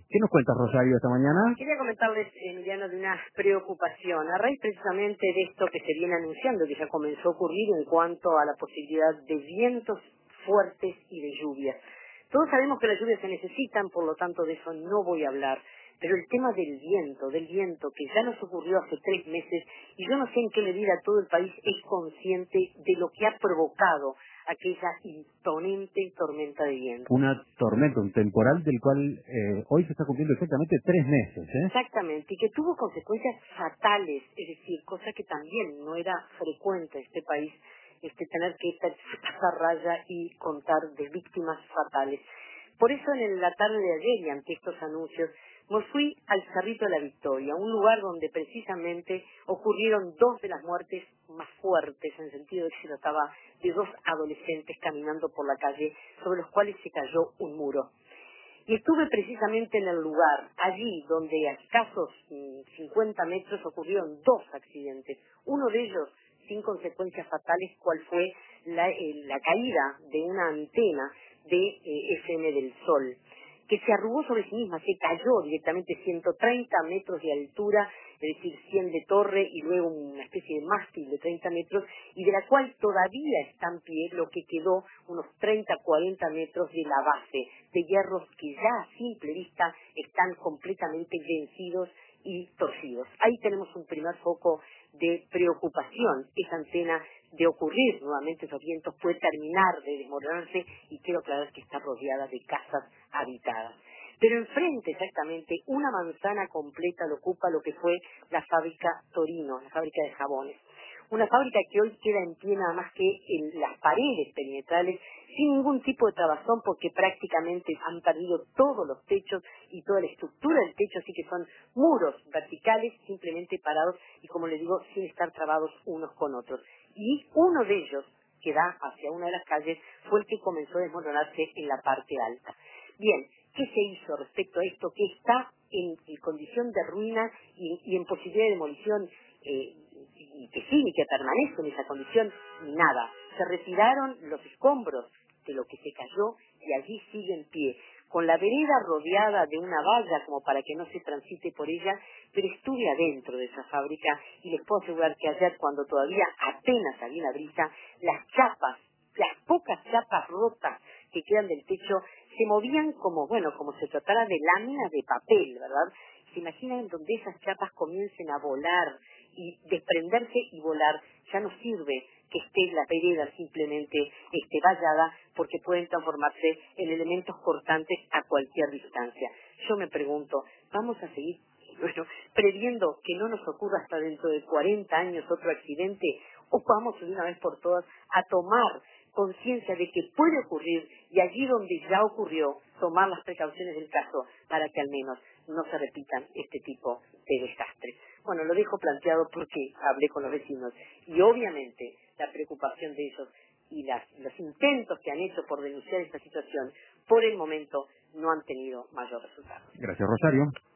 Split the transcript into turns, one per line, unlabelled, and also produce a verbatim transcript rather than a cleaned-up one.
¿Qué nos cuentas, Rosario, esta mañana?
Quería comentarles, Emiliano, de una preocupación a raíz precisamente de esto que se viene anunciando, que ya comenzó a ocurrir en cuanto a la posibilidad de vientos fuertes y de lluvias. Todos sabemos que las lluvias se necesitan, por lo tanto de eso no voy a hablar, pero el tema del viento, del viento que ya nos ocurrió hace tres meses, y yo no sé en qué medida todo el país es consciente de lo que ha provocado aquella imponente tormenta de viento.
Una tormenta, un temporal del cual eh, hoy se está cumpliendo exactamente tres meses, ¿eh?
Exactamente, y que tuvo consecuencias fatales, es decir, cosa que también no era frecuente en este país, este, tener que pasar raya y contar de víctimas fatales. Por eso en la tarde de ayer y ante estos anuncios, me fui al Cerrito de la Victoria, un lugar donde precisamente ocurrieron dos de las muertes más fuertes, en el sentido de que se trataba de dos adolescentes caminando por la calle, sobre los cuales se cayó un muro. Y estuve precisamente en el lugar, allí donde a escasos mm, cincuenta metros ocurrieron dos accidentes. Uno de ellos sin consecuencias fatales, cual fue la, eh, la caída de una antena de eh, F M del Sol, que se arrugó sobre sí misma, se cayó directamente ciento treinta metros de altura, es decir, cien de torre y luego una especie de mástil de treinta metros, y de la cual todavía está en pie lo que quedó unos treinta a cuarenta metros de la base, de hierros que ya a simple vista están completamente vencidos y torcidos. Ahí tenemos un primer foco de preocupación. Esa antena, de ocurrir nuevamente esos vientos, puede terminar de desmoronarse, y quiero aclarar que está rodeada de casas habitadas. Pero enfrente exactamente, una manzana completa lo ocupa lo que fue la fábrica Torino, la fábrica de jabones. Una fábrica que hoy queda en pie nada más que en las paredes perimetrales, sin ningún tipo de trabazón, porque prácticamente han perdido todos los techos y toda la estructura del techo, así que son muros verticales simplemente parados y, como les digo, sin estar trabados unos con otros. Y uno de ellos, que da hacia una de las calles, fue el que comenzó a desmoronarse en la parte alta. Bien, ¿qué se hizo respecto a esto que está en, en condición de ruina y, y en posibilidad de demolición, eh, y que sí, y que permanece en esa condición? Nada. Se retiraron los escombros de lo que se cayó y allí sigue en pie, con la vereda rodeada de una valla como para que no se transite por ella, pero estuve adentro de esa fábrica y les puedo asegurar que ayer, cuando todavía apenas había una brisa, las chapas, las pocas chapas rotas que quedan del techo, se movían como, bueno, como si se tratara de láminas de papel, ¿verdad? ¿Se imaginan donde esas chapas comiencen a volar y desprenderse y volar? Ya no sirve que esté la vereda simplemente este, vallada, porque pueden transformarse en elementos cortantes a cualquier distancia. Yo me pregunto, ¿vamos a seguir bueno, previendo que no nos ocurra hasta dentro de cuarenta años otro accidente, o vamos de una vez por todas a tomar conciencia de que puede ocurrir, y allí donde ya ocurrió, tomar las precauciones del caso para que al menos no se repitan este tipo de desastres? Bueno, lo dejo planteado porque hablé con los vecinos y obviamente la preocupación de ellos y las, los intentos que han hecho por denunciar esta situación, por el momento no han tenido mayor resultado.
Gracias, Rosario.